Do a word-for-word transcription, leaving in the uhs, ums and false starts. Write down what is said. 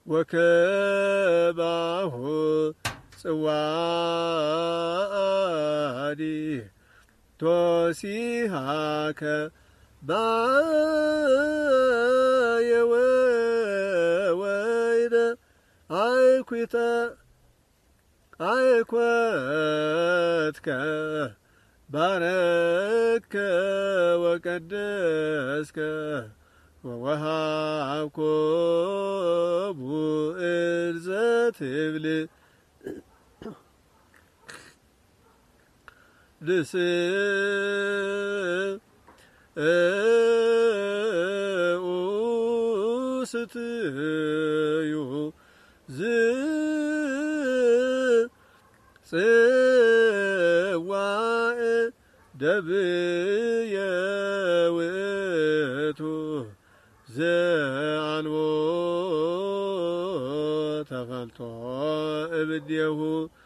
ወከባሁ ጽዋዲ ቶሲሃከ ባየወይደ አይኩተ አይኮትከ ባረከ ወቀደስከ ወወሃብኮ ብእርዘትብል ስትዩ ጽዋዕ ደብየ ውእቱ ዘአልቦ ተፈልጦ እብዴሁ